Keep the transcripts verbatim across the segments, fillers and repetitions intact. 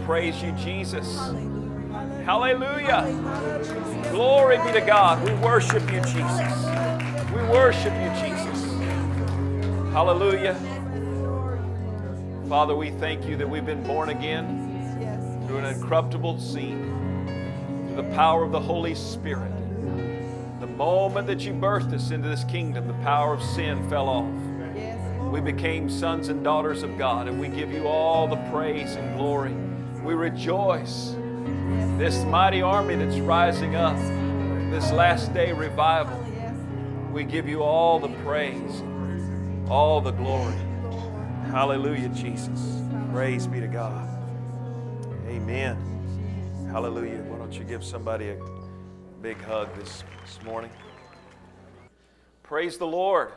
praise you, Jesus. Hallelujah. Glory be to God. We worship you, Jesus. We worship you, Jesus. Hallelujah. Father, we thank you that we've been born again through an incorruptible seed, through the power of the Holy Spirit. The moment that you birthed us into this kingdom, the power of sin fell off. We became sons and daughters of God, and we give you all the praise and glory. We rejoice. This mighty army that's rising up, this last day revival, we give you all the praise, all the glory. Hallelujah, Jesus. Praise be to God. Amen. Hallelujah. Why don't you give somebody a big hug this, this morning? Praise the Lord.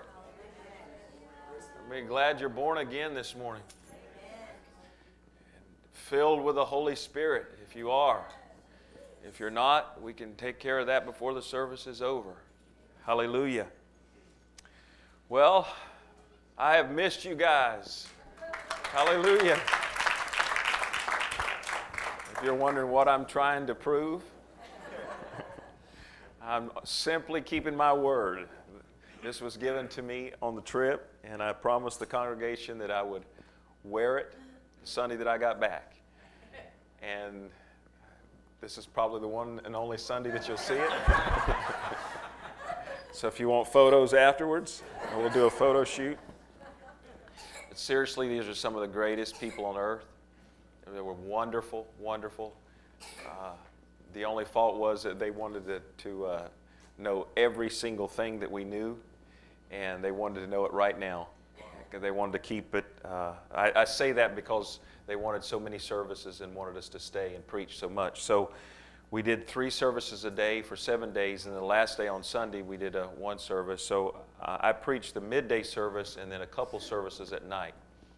I'm glad you're born again this morning. Filled with the Holy Spirit, if you are. If you're not, we can take care of that before the service is over. Hallelujah. Well, I have missed you guys. Hallelujah. If you're wondering what I'm trying to prove, I'm simply keeping my word. This was given to me on the trip, and I promised the congregation that I would wear it the Sunday that I got back. And this is probably the one and only Sunday that you'll see it. So if you want photos afterwards, we'll do a photo shoot. But seriously, these are some of the greatest people on earth. They were wonderful, wonderful. Uh, the only fault was that they wanted to, to uh, know every single thing that we knew, and they wanted to know it right now. They wanted to keep it. Uh, I, I say that because they wanted so many services and wanted us to stay and preach so much. So we did three services a day for seven days, and the last day on Sunday we did a one service. So uh, I preached the midday service and then a couple services at night.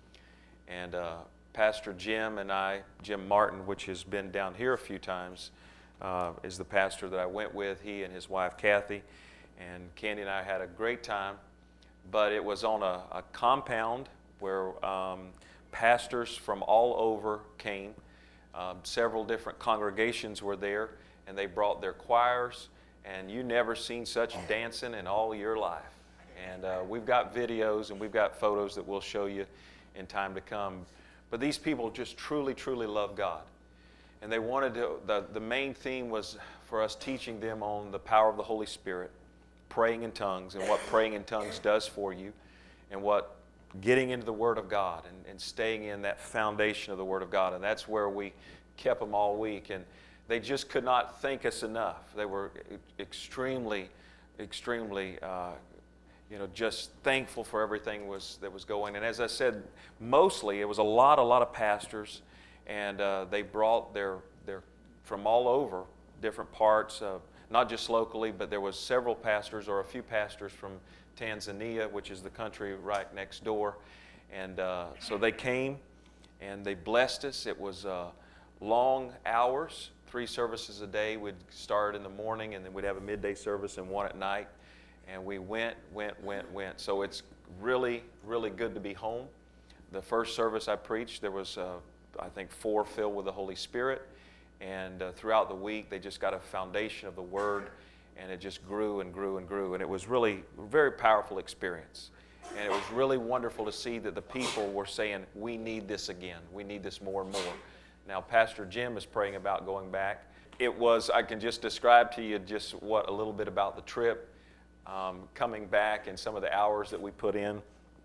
And uh, Pastor Jim and I, Jim Martin, which has been down here a few times, uh, is the pastor that I went with. He and his wife Kathy, and Candy and I had a great time. But it was on a, a compound where um, pastors from all over came. Um, several different congregations were there, and they brought their choirs, and you never seen such dancing in all your life. And uh, we've got videos and we've got photos that we'll show you in time to come. But these people just truly, truly love God. And they wanted to, the, the main theme was for us teaching them on the power of the Holy Spirit, praying in tongues, and what praying in tongues does for you, and what getting into the Word of God and, and staying in that foundation of the Word of God. And that's where we kept them all week. And they just could not thank us enough. They were extremely, extremely, uh, you know, just thankful for everything was that was going. And as I said, mostly it was a lot, a lot of pastors, and uh, they brought their, their, from all over, different parts of, not just locally, but there was several pastors or a few pastors from Tanzania, which is the country right next door. And uh, so they came and they blessed us. It was uh, long hours, three services a day. We'd start in the morning, and then we'd have a midday service and one at night. And we went, went, went, went. So it's really, really good to be home. The first service I preached, there was, uh, I think, four filled with the Holy Spirit. And uh, throughout the week, they just got a foundation of the Word, and it just grew and grew and grew. And it was really a very powerful experience. And it was really wonderful to see that the people were saying, we need this again. We need this more and more. Now, Pastor Jim is praying about going back. It was, I can just describe to you just what a little bit about the trip, um, coming back and some of the hours that we put in.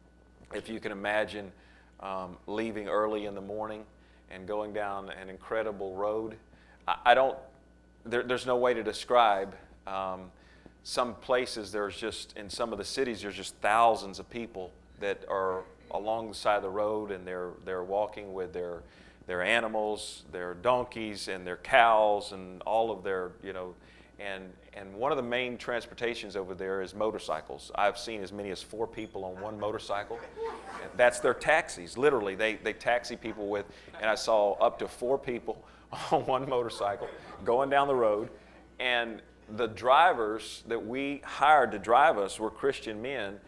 If you can imagine um, leaving early in the morning and going down an incredible road. I, I don't, there, there's no way to describe. Um, some places there's just, in some of the cities, there's just thousands of people that are along the side of the road, and they're they're walking with their their animals, their donkeys and their cows and all of their, you know, and and one of the main transportations over there is motorcycles. I've seen as many as four people on one motorcycle. That's their taxis, literally. They they taxi people with, and I saw up to four people on one motorcycle going down the road, and the drivers that we hired to drive us were Christian men,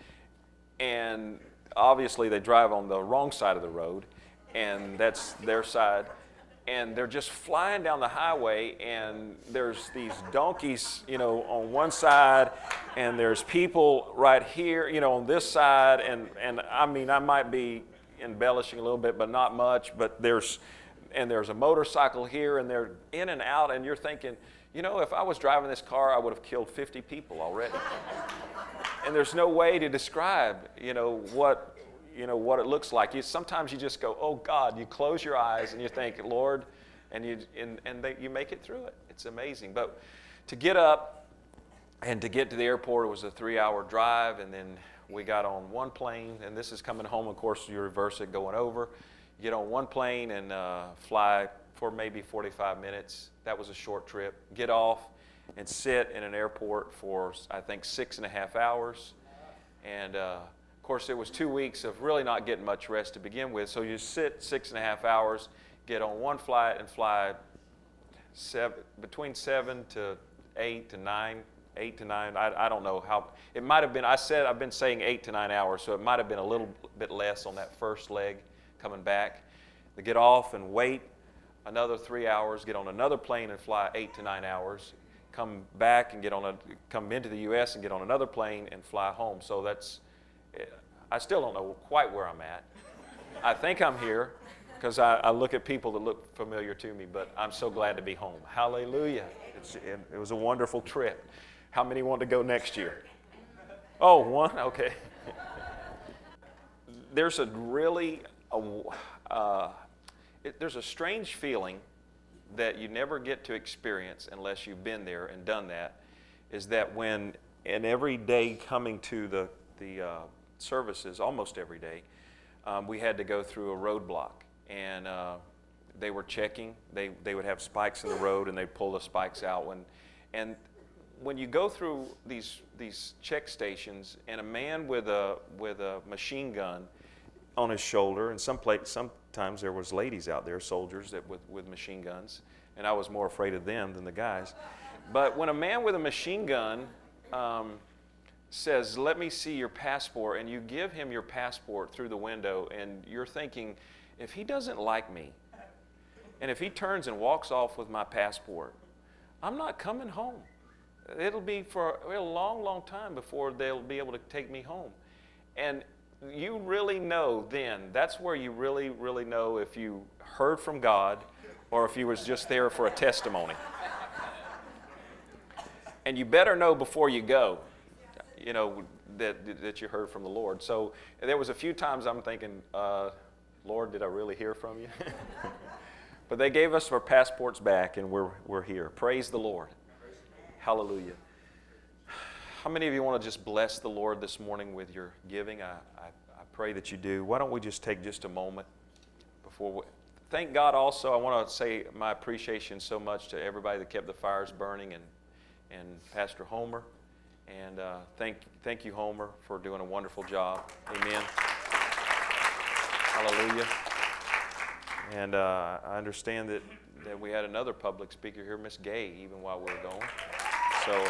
and obviously they drive on the wrong side of the road, and that's their side. and they're just flying down the highway, and there's these donkeys, you know, on one side, and there's people right here, you know, on this side, and, and I mean, I might be embellishing a little bit, but not much, but there's, and there's a motorcycle here, and they're in and out, and you're thinking, you know, if I was driving this car, I would have killed fifty people already. And there's no way to describe, you know, what, you know, what it looks like. You, sometimes you just go, oh God, you close your eyes and you think, Lord, and you and, and they, you make it through it. It's amazing. But to get up and to get to the airport, it was a three-hour drive, and then we got on one plane, and this is coming home, of course, you reverse it going over. You get on one plane and uh, fly for maybe forty-five minutes. That was a short trip. Get off and sit in an airport for, I think, six and a half hours. And, uh, of course, it was two weeks of really not getting much rest to begin with. So you sit six and a half hours, get on one flight, and fly seven, between seven to eight to nine, eight to nine. I, I don't know how. It might have been, I said, I've been saying eight to nine hours, so it might have been a little bit less on that first leg coming back. To get off and wait another three hours, get on another plane and fly eight to nine hours, come back and get on a, come into the U S and get on another plane and fly home. So that's, I still don't know quite where I'm at. I think I'm here because I, I look at people that look familiar to me, but I'm so glad to be home. Hallelujah. It's, it, it was a wonderful trip. How many want to go next year? Oh, one? Okay. There's a really, a, uh, it, there's a strange feeling that you never get to experience unless you've been there and done that, is that when, and every day coming to the, the uh, services, almost every day, um, we had to go through a roadblock. And uh, they were checking. They, they would have spikes in the road, and they'd pull the spikes out. When, and when you go through these, these check stations, and a man with a, with a machine gun on his shoulder, and some place, sometimes there was ladies out there, soldiers that with, with machine guns, and I was more afraid of them than the guys. But when a man with a machine gun um, says, let me see your passport, and you give him your passport through the window, and you're thinking, if he doesn't like me, and if he turns and walks off with my passport, I'm not coming home. It'll be for a long, long time before they'll be able to take me home. And you really know then, that's where you really, really know if you heard from God or if you was just there for a testimony. And you better know before you go, you know, that, that you heard from the Lord. So there was a few times I'm thinking, uh, Lord, did I really hear from you? But they gave us our passports back, and we're, we're here. Praise the Lord. Hallelujah. How many of you want to just bless the Lord this morning with your giving? I, I, I pray that you do. Why don't we just take just a moment before we... Thank God also, I want to say my appreciation so much to everybody that kept the fires burning, and, and Pastor Homer. And uh, thank, thank you, Homer, for doing a wonderful job. Amen. Hallelujah. And uh, I understand that, that we had another public speaker here, Miss Gay, even while we were gone. So,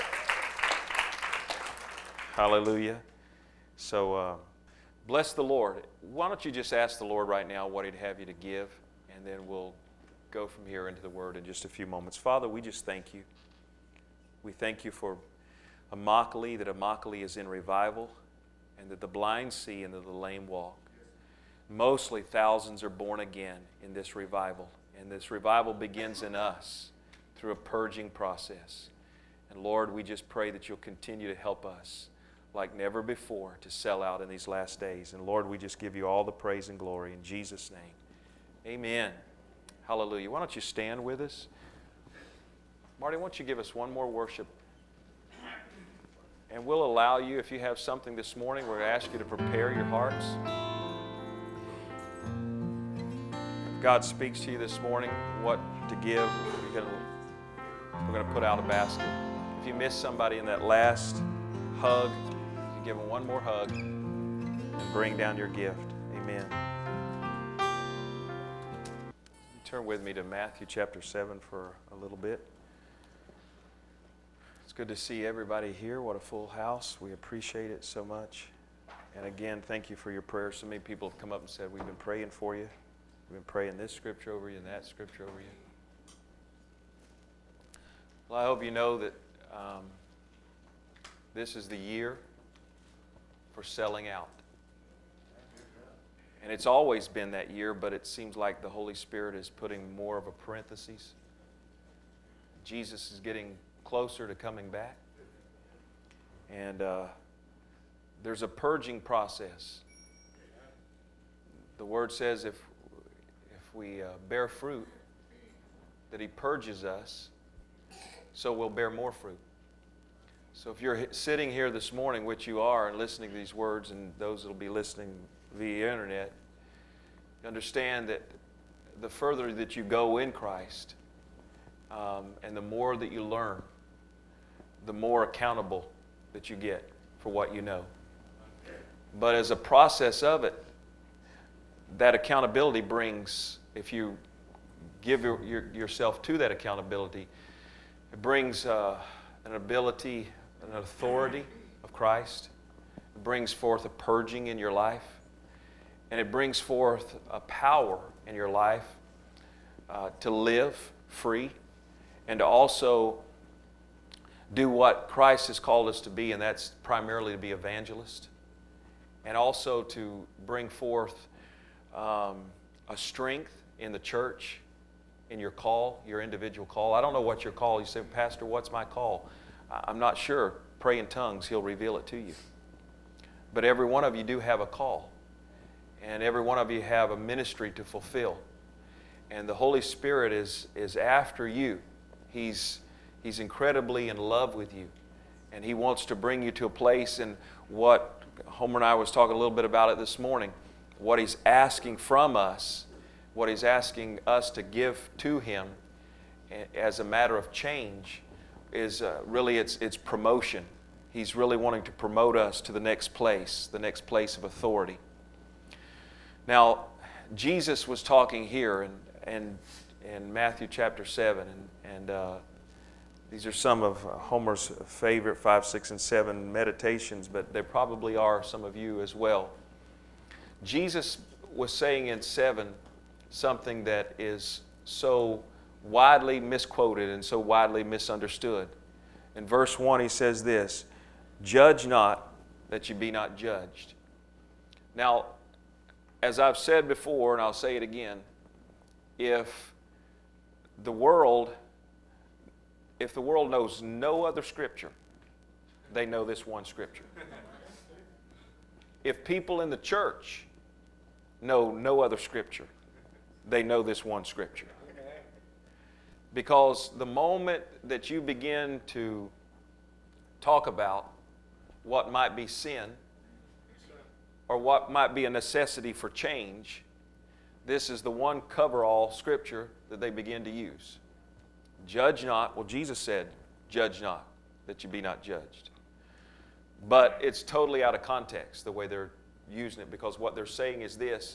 hallelujah. So, uh, bless the Lord. Why don't you just ask the Lord right now what He'd have you to give, and then we'll go from here into the Word in just a few moments. Father, we just thank you. We thank you for Immokalee, that Immokalee is in revival, and that the blind see and that the lame walk. Mostly thousands are born again in this revival, and this revival begins in us through a purging process. And Lord, we just pray that you'll continue to help us like never before to sell out in these last days. And Lord, we just give you all the praise and glory in Jesus' name. Amen. Hallelujah. Why don't you stand with us? Marty, why don't you give us one more worship? And we'll allow you, if you have something this morning, we're going to ask you to prepare your hearts. If God speaks to you this morning, what to give, you're going to, we're going to put out a basket. If you miss somebody in that last hug, you give them one more hug and bring down your gift. Amen. Turn with me to Matthew chapter seven for a little bit. It's good to see everybody here. What a full house. We appreciate it so much. And again, thank you for your prayers. So many people have come up and said, we've been praying for you. We've been praying this scripture over you and that scripture over you. Well, I hope you know that um, this is the year for selling out. And it's always been that year, but it seems like the Holy Spirit is putting more of a parenthesis. Jesus is getting closer to coming back. And uh, there's a purging process. The Word says if, if we uh, bear fruit, that He purges us, so we'll bear more fruit. So if you're sitting here this morning, which you are, and listening to these words, and those that will be listening via internet, understand that the further that you go in Christ, um, and the more that you learn, the more accountable that you get for what you know. But as a process of it, that accountability brings, if you give your, your, yourself to that accountability, it brings uh, an ability, an authority of Christ. It brings forth a purging in your life. And it brings forth a power in your life uh, to live free and to also do what Christ has called us to be, and that's primarily to be evangelists, and also to bring forth um, a strength in the church, in your call, your individual call. I don't know what your call. You say, Pastor, what's my call? I'm not sure. Pray in tongues. He'll reveal it to you. But every one of you do have a call. And every one of you have a ministry to fulfill. And the Holy Spirit is, is after you. He's, he's incredibly in love with you. And He wants to bring you to a place, and what Homer and I was talking a little bit about it this morning, what He's asking from us, what He's asking us to give to Him as a matter of change is uh, really it's, it's promotion. He's really wanting to promote us to the next place, the next place of authority. Now, Jesus was talking here in, in, in Matthew chapter seven, and, and uh, these are some of Homer's favorite five, six, and seven meditations, but there probably are some of you as well. Jesus was saying in seven something that is so widely misquoted and so widely misunderstood. In verse one, He says this, "Judge not, that you be not judged." Now, as I've said before, and I'll say it again, if the world, if the world knows no other Scripture, they know this one Scripture. If people in the church know no other Scripture, they know this one Scripture. Because the moment that you begin to talk about what might be sin, or what might be a necessity for change, this is the one cover-all Scripture that they begin to use. Judge not. Well, Jesus said, judge not, that you be not judged. But it's totally out of context, the way they're using it, because what they're saying is this: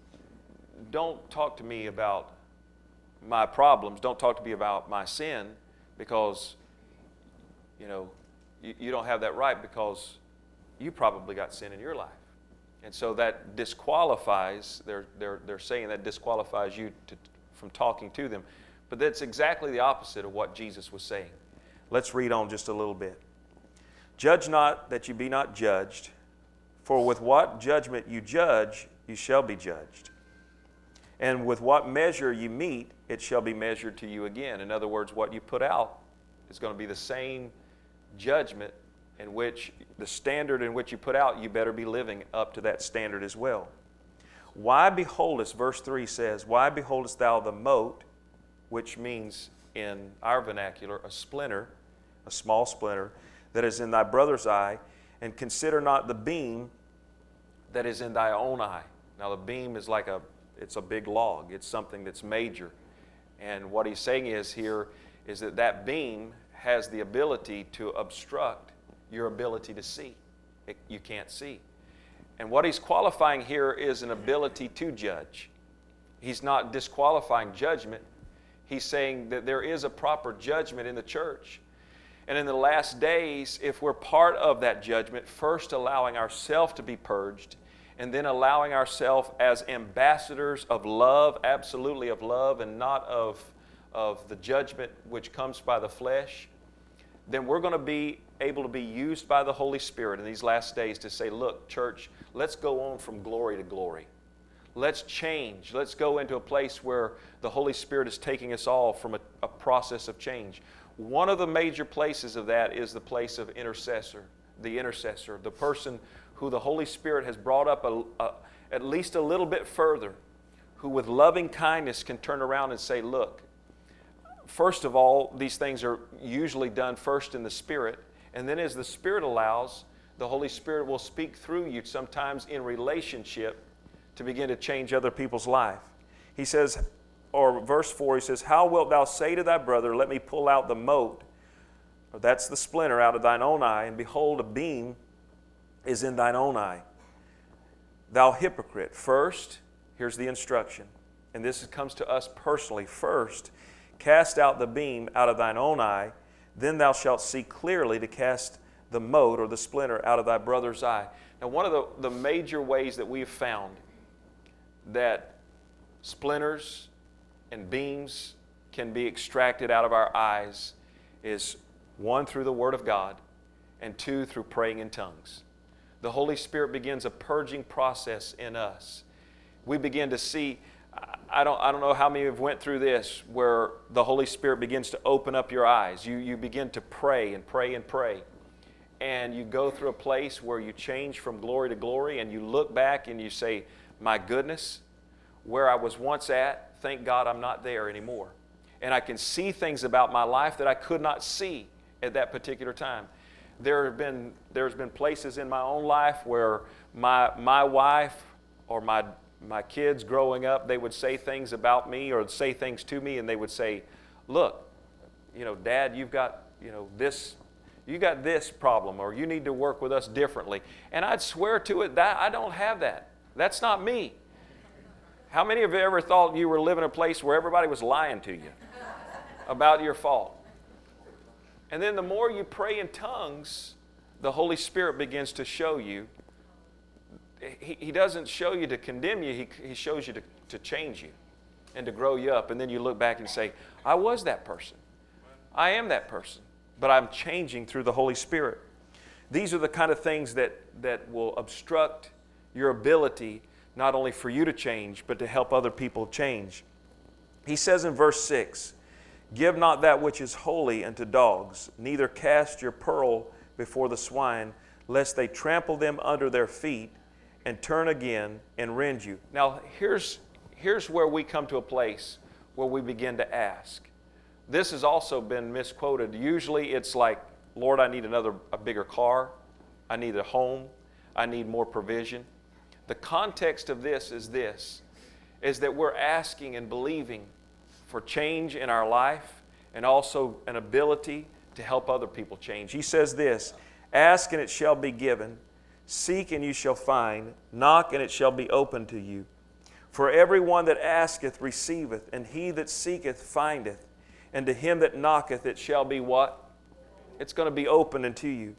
don't talk to me about my problems, don't talk to me about my sin, because, you know, you, you don't have that right, because you probably got sin in your life. And so that disqualifies, they're, they're, they're saying that disqualifies you to, from talking to them. But that's exactly the opposite of what Jesus was saying. Let's read on just a little bit. "Judge not, that you be not judged, for with what judgment you judge, you shall be judged. And with what measure you meet, it shall be measured to you again." In other words, what you put out is going to be the same judgment in which, the standard in which you put out, you better be living up to that standard as well. "Why beholdest," verse three says, "Why beholdest thou the mote," which means in our vernacular, a splinter, a small splinter, "that is in thy brother's eye, and consider not the beam that is in thy own eye." Now the beam is like a, it's a big log. It's something that's major. And what he's saying is here is that that beam has the ability to obstruct your ability to see. It, you can't see. And what he's qualifying here is an ability to judge. He's not disqualifying judgment. He's saying that there is a proper judgment in the church. And in the last days, if we're part of that judgment, first allowing ourselves to be purged, and then allowing ourselves as ambassadors of love, absolutely of love, and not of, of the judgment which comes by the flesh, then we're going to be able to be used by the Holy Spirit in these last days to say, look, church, let's go on from glory to glory. Let's change. Let's go into a place where the Holy Spirit is taking us all from a, a process of change. One of the major places of that is the place of intercessor, the intercessor, the person who the Holy Spirit has brought up a, a, at least a little bit further, who with loving kindness can turn around and say, look, first of all, these things are usually done first in the Spirit, and then as the Spirit allows, the Holy Spirit will speak through you sometimes in relationship to begin to change other people's life. He says, or verse four, he says, how wilt thou say to thy brother, let me pull out the mote, or that's the splinter out of thine own eye, and behold, a beam is in thine own eye. Thou hypocrite, first, here's the instruction, and this comes to us personally, first, cast out the beam out of thine own eye, then thou shalt see clearly to cast the mote or the splinter out of thy brother's eye. Now, one of the, the major ways that we've found that splinters and beams can be extracted out of our eyes is one, through the Word of God, and two, through praying in tongues. The Holy Spirit begins a purging process in us. We begin to see, I don't, I don't know how many have went through this, where the Holy Spirit begins to open up your eyes. You, you begin to pray and pray and pray. And you go through a place where you change from glory to glory, and you look back and you say, my goodness, where I was once at, thank God I'm not there anymore. And I can see things about my life that I could not see at that particular time. There have been, there's been places in my own life where my, my wife or my, my kids growing up, they would say things about me or say things to me, and they would say, look, you know, Dad, you've got, you know, this, you got this problem, or you need to work with us differently. And I'd swear to it that I don't have that. That's not me. How many of you ever thought you were living in a place where everybody was lying to you about your fault? And then the more you pray in tongues, the Holy Spirit begins to show you. He, he doesn't show you to condemn you. He, he shows you to, to change you and to grow you up. And then you look back and say, I was that person. I am that person. But I'm changing through the Holy Spirit. These are the kind of things that, that will obstruct your ability not only for you to change, but to help other people change. He says in verse six, give not that which is holy unto dogs, neither cast your pearl before the swine, lest they trample them under their feet and turn again and rend you. Now, here's, here's where we come to a place where we begin to ask. This has also been misquoted. Usually it's like, Lord, I need another, a bigger car. I need a home. I need more provision. The context of this is this, is that we're asking and believing for change in our life and also an ability to help other people change. He says this, ask and it shall be given, seek and you shall find, knock and it shall be opened to you. For everyone that asketh receiveth, and he that seeketh findeth, and to him that knocketh it shall be what? It's going to be opened unto you.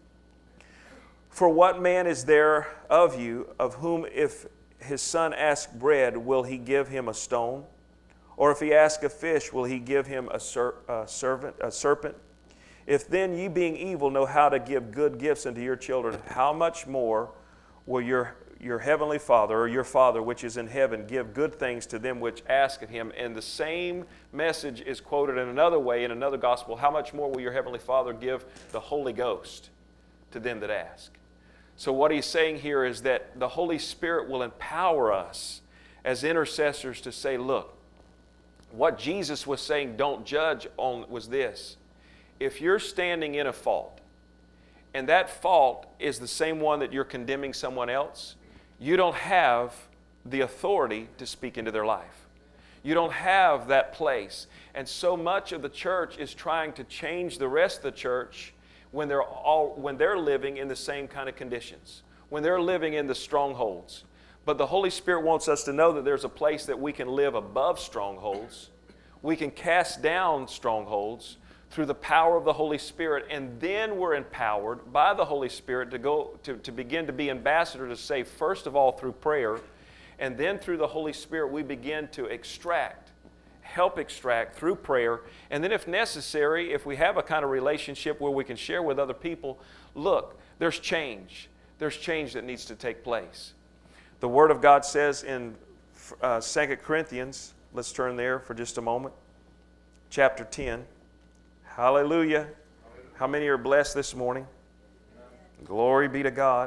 For what man is there of you, of whom if his son ask bread, will he give him a stone? Or if he ask a fish, will he give him a, ser- a, servant, a serpent? If then ye being evil know how to give good gifts unto your children, how much more will your, your heavenly Father, or your Father which is in heaven, give good things to them which ask of him? And the same message is quoted in another way in another gospel. How much more will your heavenly Father give the Holy Ghost to them that ask? So what he's saying here is that the Holy Spirit will empower us as intercessors to say, look, what Jesus was saying, don't judge on, was this. If you're standing in a fault, and that fault is the same one that you're condemning someone else, you don't have the authority to speak into their life. You don't have that place. And so much of the church is trying to change the rest of the church when they're all when they're living in the same kind of conditions, when they're living in the strongholds. But the Holy Spirit wants us to know that there's a place that we can live above strongholds. We can cast down strongholds through the power of the Holy Spirit, and then we're empowered by the Holy Spirit to go to, to begin to be ambassadors, to say, first of all, through prayer, and then through the Holy Spirit, we begin to extract, help extract through prayer. And then if necessary, if we have a kind of relationship where we can share with other people, look, there's change. There's change that needs to take place. The Word of God says in uh, Second Corinthians, let's turn there for just a moment, chapter ten. Hallelujah. How many are blessed this morning? Glory be to God.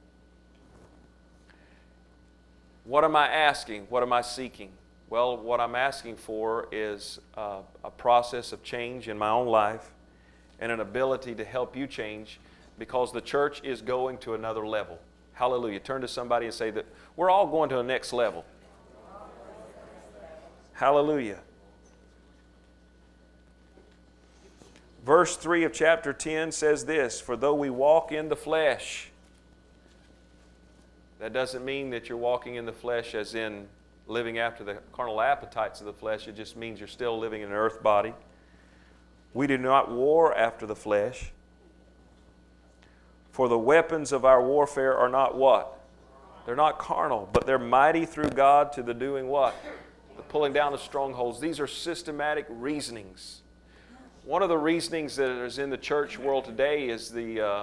What am I asking? What am I seeking? Well, what I'm asking for is uh, a process of change in my own life and an ability to help you change, because the church is going to another level. Hallelujah. Turn to somebody and say that we're all going to the next level. Hallelujah. Verse three of chapter ten says this, for though we walk in the flesh, that doesn't mean that you're walking in the flesh as in living after the carnal appetites of the flesh. It just means you're still living in an earth body. We do not war after the flesh. For the weapons of our warfare are not what? They're not carnal, but they're mighty through God to the doing what? The pulling down of strongholds. These are systematic reasonings. One of the reasonings that is in the church world today is the, uh,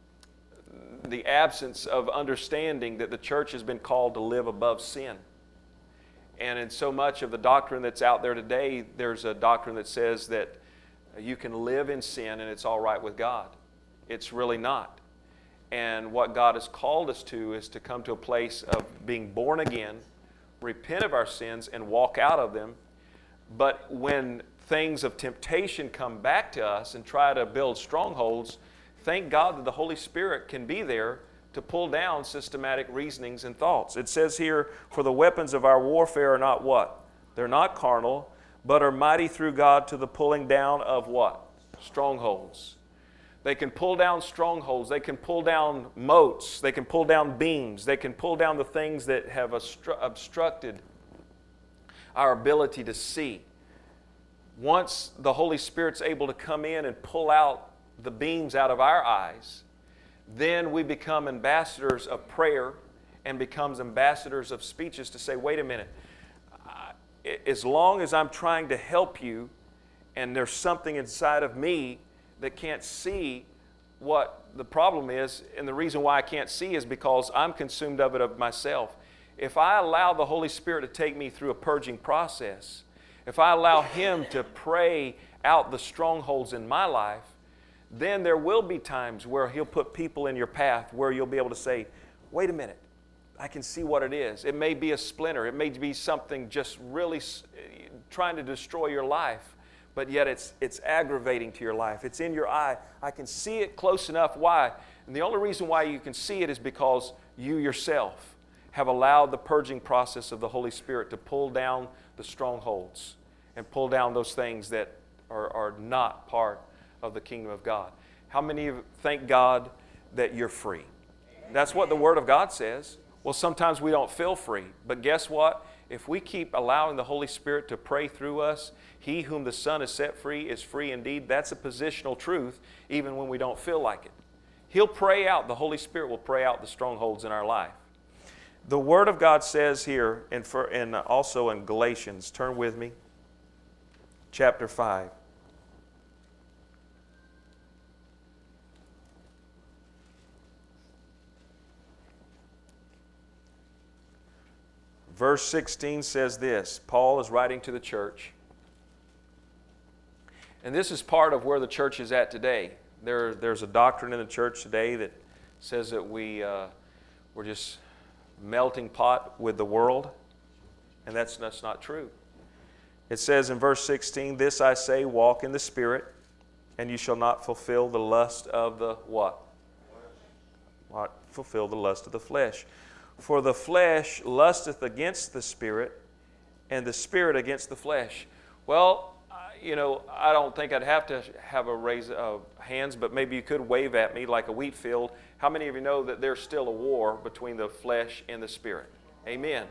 the absence of understanding that the church has been called to live above sin. And in so much of the doctrine that's out there today, there's a doctrine that says that you can live in sin and it's all right with God. It's really not. And what God has called us to is to come to a place of being born again, repent of our sins, and walk out of them. But when things of temptation come back to us and try to build strongholds, thank God that the Holy Spirit can be there to pull down systematic reasonings and thoughts. It says here, for the weapons of our warfare are not what? They're not carnal, but are mighty through God to the pulling down of what? Strongholds. They can pull down strongholds. They can pull down moats. They can pull down beams. They can pull down the things that have obstru- obstructed our ability to see. Once the Holy Spirit's able to come in and pull out the beams out of our eyes, then we become ambassadors of prayer and becomes ambassadors of speeches to say, wait a minute, as long as I'm trying to help you and there's something inside of me that can't see what the problem is, and the reason why I can't see is because I'm consumed of it of myself. If I allow the Holy Spirit to take me through a purging process, if I allow Him to pray out the strongholds in my life, then there will be times where He'll put people in your path where you'll be able to say, wait a minute, I can see what it is. It may be a splinter. It may be something just really trying to destroy your life, but yet it's, it's aggravating to your life. It's in your eye. I can see it close enough. Why? And the only reason why you can see it is because you yourself have allowed the purging process of the Holy Spirit to pull down the strongholds and pull down those things that are, are not part of the kingdom of God. How many of you thank God that you're free? That's what the Word of God says. Well, sometimes we don't feel free, but guess what? If we keep allowing the Holy Spirit to pray through us, He whom the Son has set free is free indeed. That's a positional truth, even when we don't feel like it. He'll pray out, the Holy Spirit will pray out the strongholds in our life. The Word of God says here, and, for, and also in Galatians, turn with me, chapter five. Verse sixteen says this. Paul is writing to the church. And this is part of where the church is at today. There, there's a doctrine in the church today that says that we, uh, we're just melting pot with the world. And that's, that's not true. It says in verse sixteen, this I say, walk in the Spirit, and you shall not fulfill the lust of the what? Not fulfill the lust of the flesh. For the flesh lusteth against the Spirit, and the Spirit against the flesh. Well, you know, I don't think I'd have to have a raise of hands, but maybe you could wave at me like a wheat field. How many of you know that there's still a war between the flesh and the Spirit? Amen.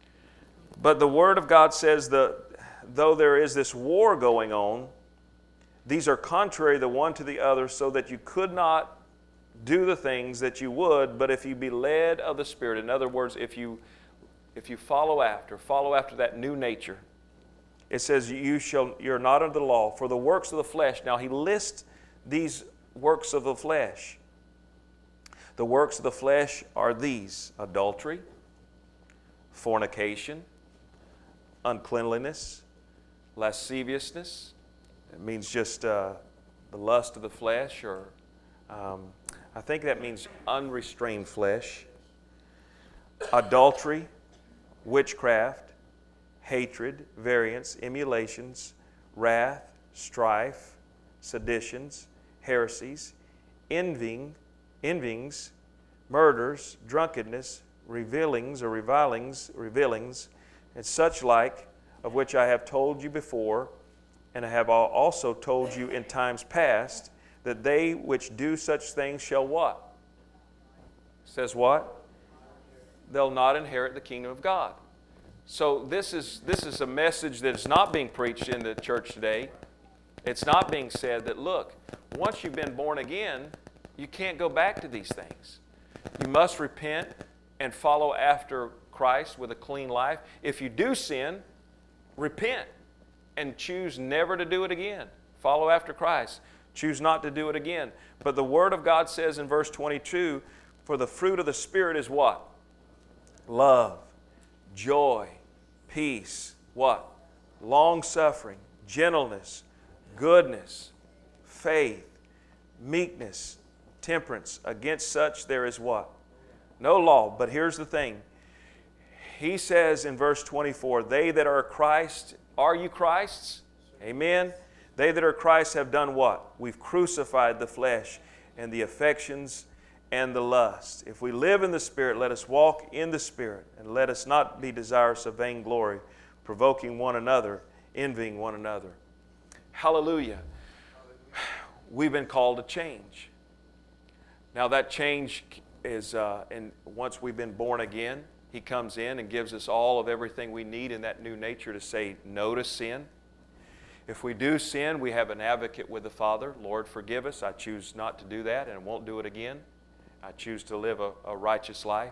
But the Word of God says that though there is this war going on, These are contrary the one to the other, so that you could not do the things that you would, but if you be led of the Spirit. In other words, if you if you follow after, follow after that new nature. It says, you shall, you're not under the law, for the works of the flesh. Now he lists these works of the flesh. The works of the flesh are these: adultery, fornication, uncleanliness, lasciviousness. It means just uh, the lust of the flesh, or um, I think that means unrestrained flesh. Adultery, witchcraft, hatred, variance, emulations, wrath, strife, seditions, heresies, envying, envyings, murders, drunkenness, revilings or revilings, revilings, and such like, of which I have told you before, and I have also told you in times past, that they which do such things shall what? Says what? They'll not inherit the kingdom of God. So this is, this is a message that is not being preached in the church today. It's not being said that, look, once you've been born again, you can't go back to these things. You must repent and follow after Christ with a clean life. If you do sin, repent and choose never to do it again. Follow after Christ. Choose not to do it again. But the Word of God says in verse twenty-two, for the fruit of the Spirit is what? Love, joy, peace, what? Long-suffering, gentleness, goodness, faith, meekness, temperance. Against such there is what? No law. But here's the thing. He says in verse twenty-four, they that are Christ, are you Christ's? Amen. They that are Christ have done what? We've crucified the flesh and the affections and the lust. If we live in the Spirit, let us walk in the Spirit, and let us not be desirous of vainglory, provoking one another, envying one another. Hallelujah. We've been called to change. Now that change is, uh, and once we've been born again, He comes in and gives us all of everything we need in that new nature to say no to sin. If we do sin, we have an advocate with the Father. Lord, forgive us. I choose not to do that and won't do it again. I choose to live a, a righteous life.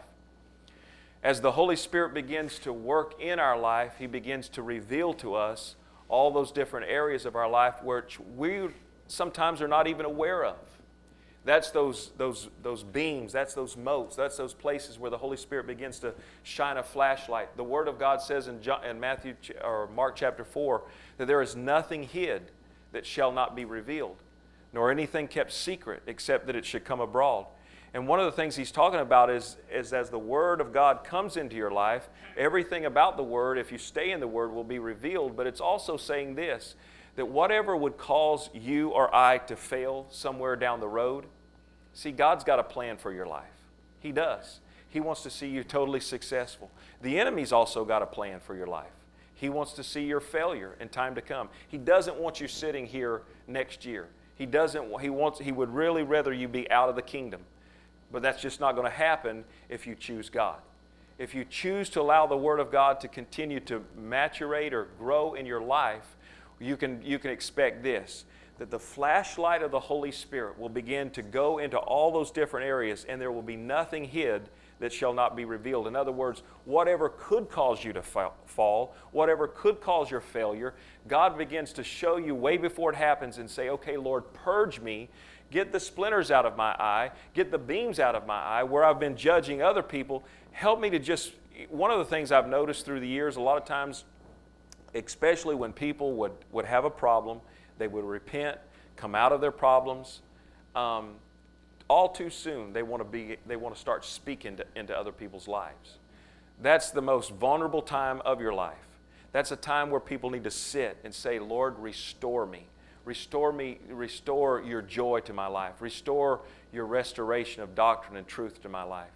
As the Holy Spirit begins to work in our life, He begins to reveal to us all those different areas of our life which we sometimes are not even aware of. That's those, those, those beams, that's those motes, that's those places where the Holy Spirit begins to shine a flashlight. The Word of God says in, John, in Matthew or Mark chapter four that there is nothing hid that shall not be revealed, nor anything kept secret except that it should come abroad. And one of the things he's talking about is, is as the Word of God comes into your life, everything about the Word, if you stay in the Word, will be revealed. But it's also saying this, that whatever would cause you or I to fail somewhere down the road, see, God's got a plan for your life. He does. He wants to see you totally successful. The enemy's also got a plan for your life. He wants to see your failure in time to come. He doesn't want you sitting here next year. He doesn't. He wants. He would really rather you be out of the kingdom. But that's just not going to happen if you choose God. If you choose to allow the Word of God to continue to maturate or grow in your life, you can, you can expect this, that the flashlight of the Holy Spirit will begin to go into all those different areas, and there will be nothing hid that shall not be revealed. In other words, whatever could cause you to fall, whatever could cause your failure, God begins to show you way before it happens and say, okay, Lord, purge me. Get the splinters out of my eye. Get the beams out of my eye where I've been judging other people. Help me to just, one of the things I've noticed through the years, a lot of times, especially when people would, would have a problem, they would repent, come out of their problems. Um, all too soon, they want to be, they want to start speaking to, into other people's lives. That's the most vulnerable time of your life. That's a time where people need to sit and say, Lord, restore me. Restore me, restore your joy to my life. Restore your restoration of doctrine and truth to my life.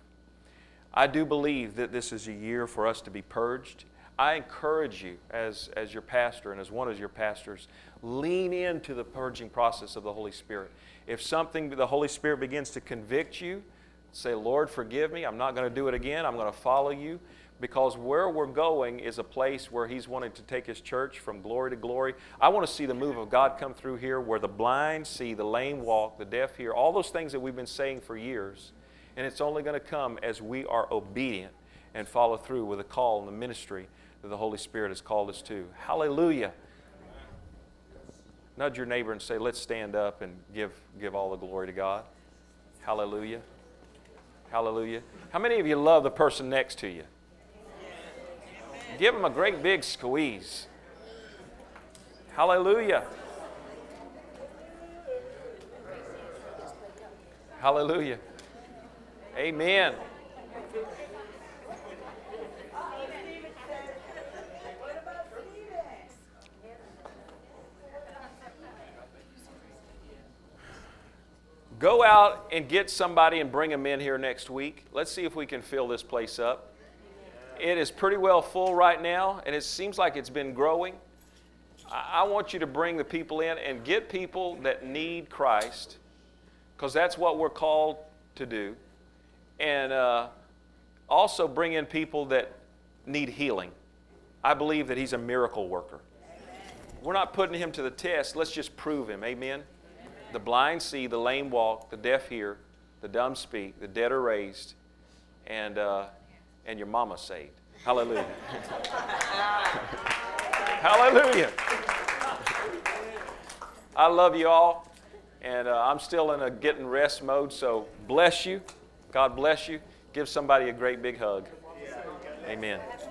I do believe that this is a year for us to be purged. I encourage you as, as your pastor and as one of your pastors, lean into the purging process of the Holy Spirit. If something, the Holy Spirit begins to convict you, say, Lord, forgive me. I'm not going to do it again. I'm going to follow you. because where we're going is a place where He's wanting to take His church from glory to glory. I want to see the move of God come through here where the blind see, the lame walk, the deaf hear, all those things that we've been saying for years. And it's only going to come as we are obedient and follow through with the call and the ministry that the Holy Spirit has called us to. Hallelujah. Nudge your neighbor and say, let's stand up and give, give all the glory to God. Hallelujah. Hallelujah. How many of you love the person next to you? Give them a great big squeeze. Hallelujah. Hallelujah. Amen. Go out and get somebody and bring them in here next week. Let's see if we can fill this place up. It is pretty well full right now, and it seems like it's been growing. I want you to bring the people in and get people that need Christ, because that's what we're called to do. And uh, also bring in people that need healing. I believe that He's a miracle worker. We're not putting Him to the test. Let's just prove Him. Amen? The blind see, the lame walk, the deaf hear, the dumb speak, the dead are raised, and uh, and your mama saved. Hallelujah. Hallelujah. I love you all, and uh, I'm still in a getting rest mode, so bless you. God bless you. Give somebody a great big hug. Amen.